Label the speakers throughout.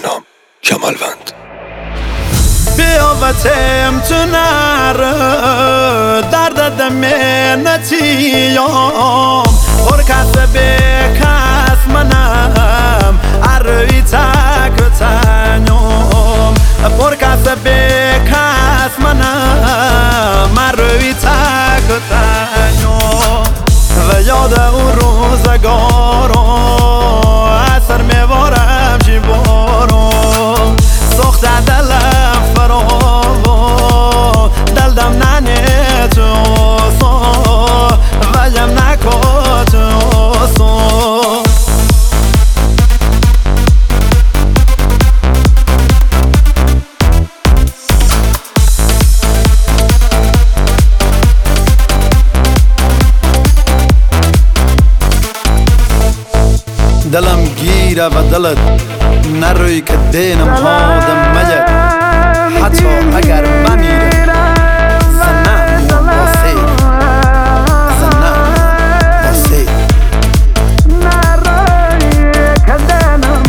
Speaker 1: نام کمالوند.
Speaker 2: بیا و تم تو نره درد دمینتیم پر کس به کس منم عروی تک تنیم پر کس به کس منم عروی تک تنیم و یاد اون روزگارو اثر میبارم جیبارو سخت دلم فراو دلدم ننه تو سو ویم نکو تو سو دلم گیره و دلت نروی که دینم هادم مجد حتی اگر بمیره زنم واسه زنم واسه نروی که دینم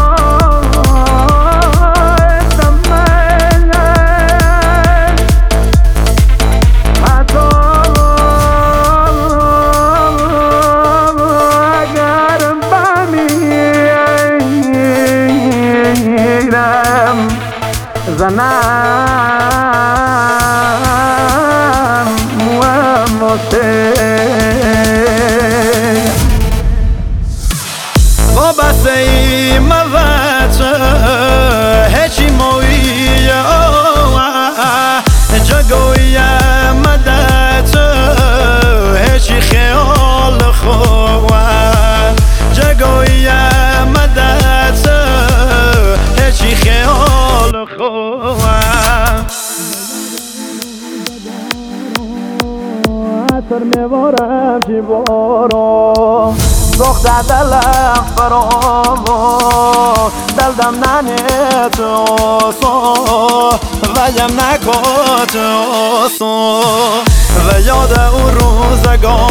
Speaker 2: هادم مجد حتی زنم با بس ای موچه هیچی مویه جگوی مدت هیچی خیال خواه جگوی مدت هیچی خیال خواه اثر میبارم جیبارو سخت دلم فراو دلدم ننه تو سو ویم نکو تو سو و یاد اون روزگار